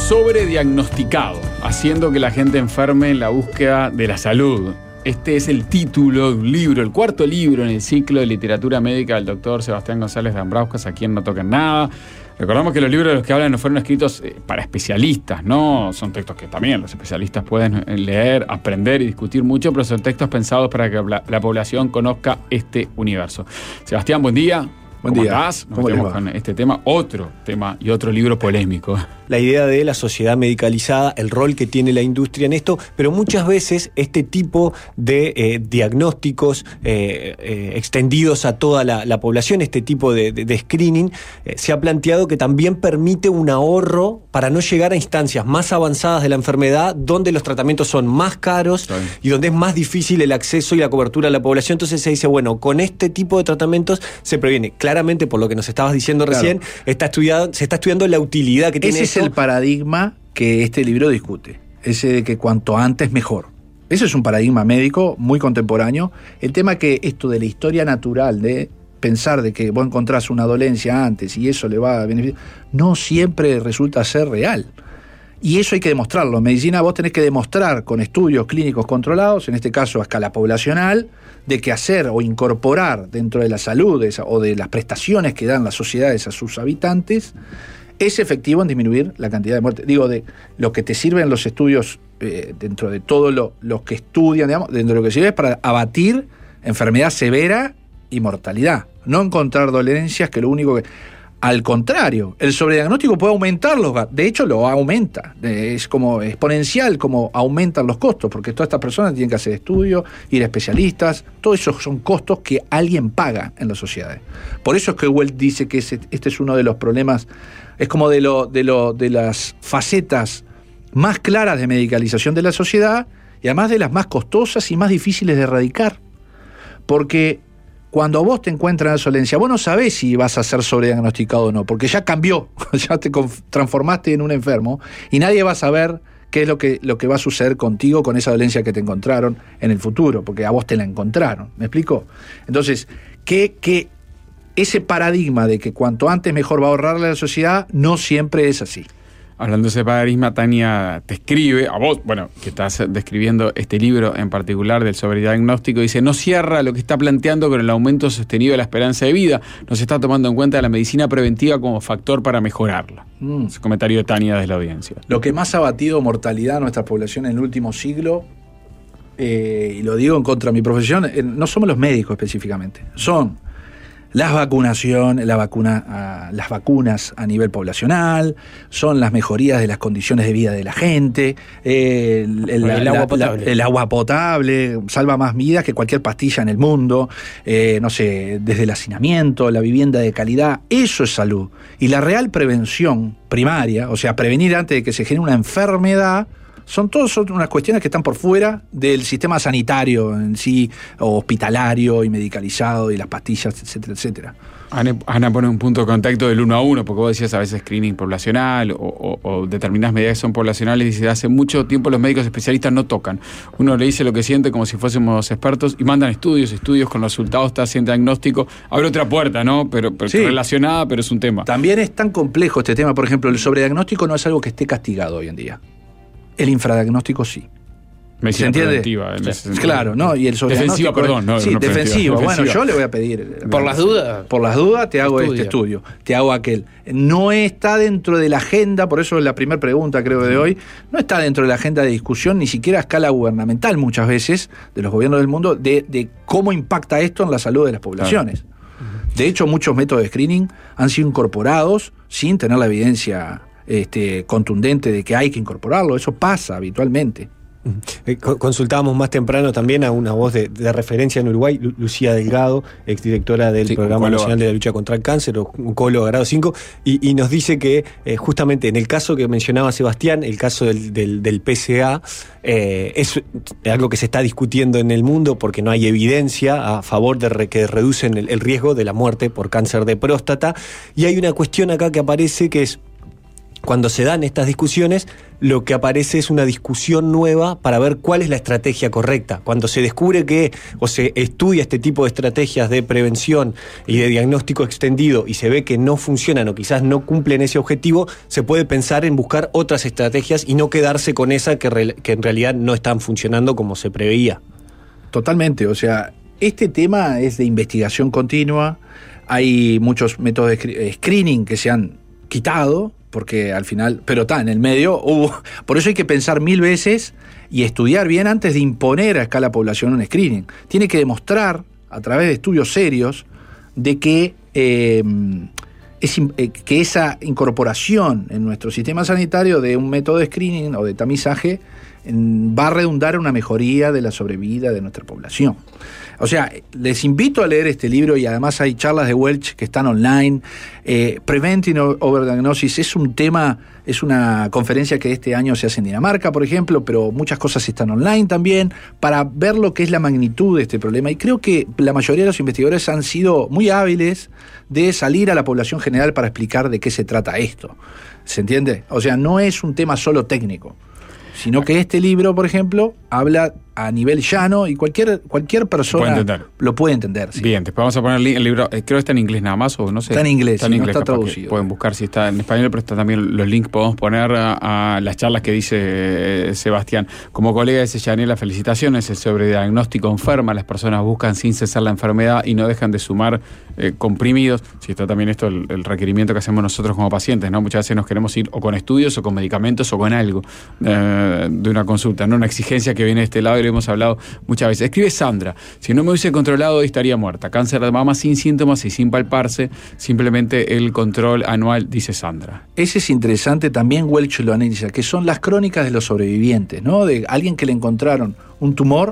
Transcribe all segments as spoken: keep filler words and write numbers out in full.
Sobrediagnosticado, haciendo que la gente enferme en la búsqueda de la salud. Este es el título de un libro, el cuarto libro en el ciclo de literatura médica del doctor Sebastián González Dambrauskas, a quien no tocan nada. Recordamos que los libros de los que hablan no fueron escritos para especialistas, ¿no? Son textos que también los especialistas pueden leer, aprender y discutir mucho, pero son textos pensados para que la, la población conozca este universo. Sebastián, buen día. Buen ¿Cómo día. estás? Nos ¿Cómo metemos con este tema, otro tema y otro libro polémico. La idea de la sociedad medicalizada, el rol que tiene la industria en esto, pero muchas veces este tipo de eh, diagnósticos eh, eh, extendidos a toda la, la población, este tipo de, de, de screening, eh, se ha planteado que también permite un ahorro para no llegar a instancias más avanzadas de la enfermedad, donde los tratamientos son más caros sí. y donde es más difícil el acceso y la cobertura a la población. Entonces se dice, bueno, con este tipo de tratamientos se previene. Claramente, por lo que nos estabas diciendo claro. recién, está estudiado, se está estudiando la utilidad que tiene Ese esto. Es el paradigma que este libro discute, ese de que cuanto antes mejor. Ese es un paradigma médico muy contemporáneo. El tema que esto de la historia natural, de pensar de que vos encontrás una dolencia antes y eso le va a beneficiar, no siempre resulta ser real. Y eso hay que demostrarlo. En medicina vos tenés que demostrar con estudios clínicos controlados, en este caso a escala poblacional, de que hacer o incorporar dentro de la salud esa, o de las prestaciones que dan las sociedades a sus habitantes es efectivo en disminuir la cantidad de muertes. Digo, de lo que te sirven los estudios, eh, dentro de todos lo, los que estudian, digamos, dentro de lo que sirve es para abatir enfermedad severa y mortalidad. No encontrar dolencias que lo único que... Al contrario, el sobrediagnóstico puede aumentar los gastos. De hecho, lo aumenta. Es como exponencial como aumentan los costos, porque todas estas personas tienen que hacer estudios, ir a especialistas. Todo eso son costos que alguien paga en las sociedades. Por eso es que Welt dice que ese, este es uno de los problemas, es como de, lo, de, lo, de las facetas más claras de medicalización de la sociedad y además de las más costosas y más difíciles de erradicar. Porque cuando vos te encuentras en dolencia, vos no sabés si vas a ser sobrediagnosticado o no, porque ya cambió, ya te transformaste en un enfermo y nadie va a saber qué es lo que, lo que va a suceder contigo con esa dolencia que te encontraron en el futuro, porque a vos te la encontraron. ¿Me explico? Entonces, que, que ese paradigma de que cuanto antes mejor va a ahorrarle a la sociedad, no siempre es así. Hablando de ese paradigma, Tania te escribe, a vos, bueno, que estás describiendo este libro en particular del sobrediagnóstico, dice, no cierra lo que está planteando con el aumento sostenido de la esperanza de vida, no se está tomando en cuenta la medicina preventiva como factor para mejorarla. Mm. Ese comentario de Tania desde la audiencia. Lo que más ha batido mortalidad a nuestra población en el último siglo, eh, y lo digo en contra de mi profesión, eh, no somos los médicos específicamente, son las vacunación, la vacuna, uh, las vacunas a nivel poblacional, son las mejorías de las condiciones de vida de la gente, eh, el, el, el, la, agua la, potable. La, el agua potable salva más vidas que cualquier pastilla en el mundo, eh, no sé, desde el hacinamiento, la vivienda de calidad, eso es salud. Y la real prevención primaria, o sea, prevenir antes de que se genere una enfermedad, son todas unas cuestiones que están por fuera del sistema sanitario en sí, hospitalario y medicalizado, y las pastillas, etcétera, etcétera. Ana, Ana pone un punto de contacto del uno a uno, porque vos decías a veces screening poblacional o, o, o determinadas medidas que son poblacionales, y dice, hace mucho tiempo los médicos especialistas no tocan. Uno le dice lo que siente como si fuésemos expertos y mandan estudios, estudios con los resultados, está haciendo diagnóstico. Abre otra puerta, ¿no? Pero, pero sí, relacionada, pero es un tema. También es tan complejo este tema. Por ejemplo, el sobrediagnóstico no es algo que esté castigado hoy en día. El infradiagnóstico sí. Medicina preventiva. En ese claro, ¿no? Y el defensiva, perdón. No, sí, no defensiva. Bueno, yo le voy a pedir... Por las dudas. Por las dudas te hago estudio. este estudio, te hago aquel. No está dentro de la agenda, por eso es la primera pregunta creo de hoy, no está dentro de la agenda de discusión, ni siquiera a escala gubernamental muchas veces, de los gobiernos del mundo, de, de cómo impacta esto en la salud de las poblaciones. Claro. De hecho, muchos métodos de screening han sido incorporados sin tener la evidencia Este, contundente de que hay que incorporarlo. Eso pasa habitualmente. Consultábamos más temprano también a una voz de, de referencia en Uruguay, Lucía Delgado, exdirectora del sí, Programa oncóloga. Nacional de la Lucha contra el Cáncer, o oncóloga grado cinco, y, y nos dice que eh, justamente en el caso que mencionaba Sebastián, el caso del, del, del P C A, eh, es algo que se está discutiendo en el mundo porque no hay evidencia a favor de re, que reducen el, el riesgo de la muerte por cáncer de próstata, y hay una cuestión acá que aparece que es cuando se dan estas discusiones, lo que aparece es una discusión nueva para ver cuál es la estrategia correcta. Cuando se descubre que, o se estudia este tipo de estrategias de prevención y de diagnóstico extendido y se ve que no funcionan o quizás no cumplen ese objetivo, se puede pensar en buscar otras estrategias y no quedarse con esa que, re, que en realidad no están funcionando como se preveía. Totalmente, o sea, este tema es de investigación continua, hay muchos métodos de screening que se han quitado, porque al final, pero está, en el medio hubo, por eso hay que pensar mil veces y estudiar bien antes de imponer a escala población un screening. Tiene que demostrar, a través de estudios serios, de que, eh, es, eh, que esa incorporación en nuestro sistema sanitario de un método de screening o de tamizaje en, va a redundar en una mejoría de la sobrevida de nuestra población. O sea, les invito a leer este libro y además hay charlas de Welch que están online. Eh, Preventing Overdiagnosis es un tema, es una conferencia que este año se hace en Dinamarca, por ejemplo, pero muchas cosas están online también para ver lo que es la magnitud de este problema. Y creo que la mayoría de los investigadores han sido muy hábiles de salir a la población general para explicar de qué se trata esto. ¿Se entiende? O sea, no es un tema solo técnico, sino que este libro, por ejemplo, habla a nivel llano y cualquier cualquier persona puede lo puede entender. Sí. Bien, después vamos a poner el libro, eh, creo que está en inglés nada más, o no sé. Está en inglés, está, en sí, inglés, no está capaz traducido. Pueden buscar si está en español, pero está también los links, podemos poner a, a las charlas que dice eh, Sebastián. Como colega dice Yanela, felicitaciones, el sobrediagnóstico enferma, las personas buscan sin cesar la enfermedad y no dejan de sumar eh, comprimidos. Si está también esto, el, el requerimiento que hacemos nosotros como pacientes, ¿no? Muchas veces nos queremos ir o con estudios o con medicamentos o con algo eh, de una consulta, ¿no? Una exigencia que viene de este lado y lo hemos hablado muchas veces. Escribe Sandra: si no me hubiese controlado hoy estaría muerta. Cáncer de mama sin síntomas y sin palparse, simplemente el control anual, dice Sandra. Ese es interesante, también Welch lo analiza, que son las crónicas de los sobrevivientes, ¿no? De alguien que le encontraron un tumor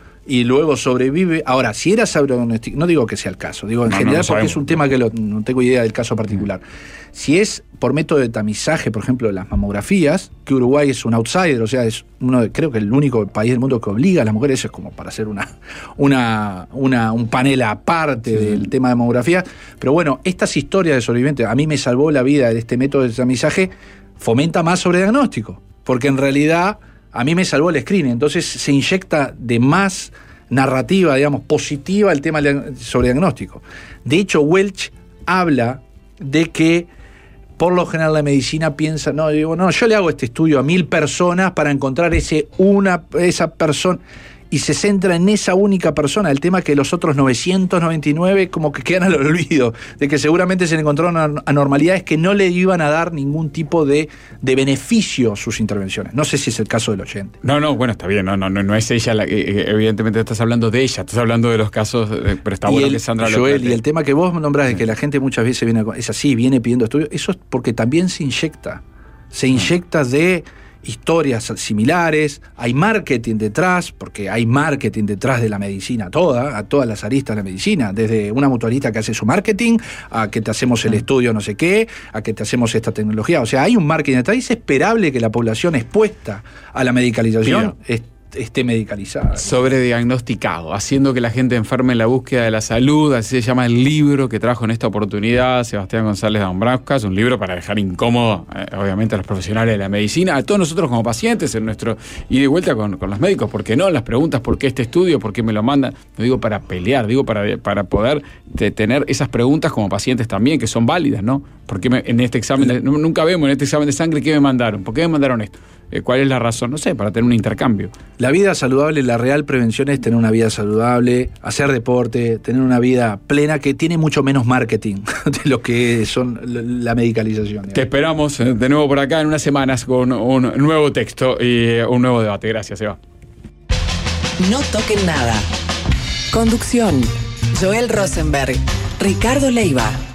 y luego sobrevive. Ahora, si era sobrediagnosticado, no digo que sea el caso, digo en no, general no, no porque sabemos. es un tema que lo, no tengo idea del caso particular. Si es por método de tamizaje, por ejemplo, de las mamografías, que Uruguay es un outsider, o sea, es uno de, creo que el único país del mundo que obliga a las mujeres, es como para hacer una, una, una, un panel aparte sí. del tema de mamografía. Pero bueno, estas historias de sobrevivientes, a mí me salvó la vida de este método de tamizaje, fomenta más sobrediagnóstico, porque en realidad a mí me salvó el screening, entonces se inyecta de más narrativa, digamos, positiva el tema del sobrediagnóstico. De hecho, Welch habla de que por lo general la medicina piensa, no, digo, no, yo le hago este estudio a mil personas para encontrar ese una, esa persona, y se centra en esa única persona. El tema es que los otros novecientos noventa y nueve como que quedan al olvido, de que seguramente se le encontraron anormalidades que no le iban a dar ningún tipo de, de beneficio a sus intervenciones. No sé si es el caso del oyente. No, no, bueno, está bien, no, no, no es ella, la, evidentemente estás hablando de ella, estás hablando de los casos, pero está y bueno el, que Sandra lo Joel, plantee. Y el tema que vos nombrás de que la gente muchas veces viene, es así, viene pidiendo estudios, eso es porque también se inyecta, se inyecta de historias similares, hay marketing detrás, porque hay marketing detrás de la medicina toda, a todas las aristas de la medicina, desde una mutualista que hace su marketing, a que te hacemos el estudio no sé qué, a que te hacemos esta tecnología. O sea, hay un marketing detrás y es esperable que la población expuesta a la medicalización es, esté medicalizada. Sobrediagnosticado, haciendo que la gente enferme en la búsqueda de la salud, así se llama el libro que trajo en esta oportunidad Sebastián González Dambrauskas, un libro para dejar incómodo, eh, obviamente, a los profesionales de la medicina, a todos nosotros como pacientes, en nuestro ida y vuelta con, con los médicos, ¿por qué no? Las preguntas, ¿por qué este estudio? ¿Por qué me lo mandan? No digo para pelear, digo para, para poder de, tener esas preguntas como pacientes también, que son válidas, ¿no? Porque me, en este examen, de, nunca vemos en este examen de sangre qué me mandaron, ¿por qué me mandaron esto? ¿Cuál es la razón? No sé, para tener un intercambio. La vida saludable, la real prevención es tener una vida saludable, hacer deporte, tener una vida plena que tiene mucho menos marketing de lo que son la medicalización. Digamos. Te esperamos de nuevo por acá en unas semanas con un nuevo texto y un nuevo debate. Gracias, Eva. No toquen nada. Conducción: Joel Rosenberg, Ricardo Leiva.